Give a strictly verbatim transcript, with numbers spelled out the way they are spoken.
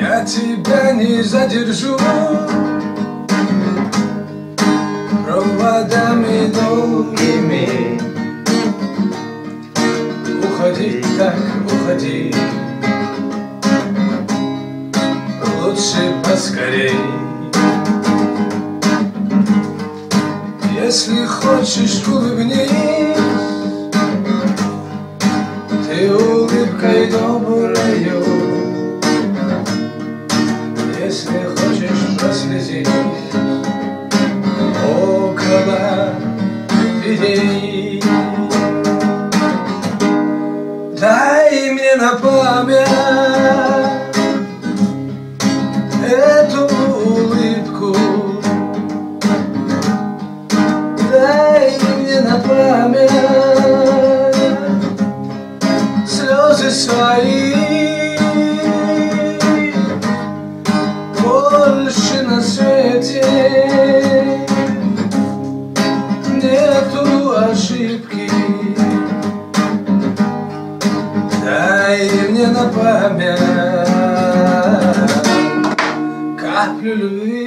Я тебя не задержу проводами долгими. Уходи, так уходи, лучше поскорей. Если хочешь, улыбнись ты улыбкой доброю. Если хочешь, прослезись около людей. Дай мне на память эту улыбку, дай мне на память слезы свои. Больше на свете нету ошибки. Дай мне на память каплю любви.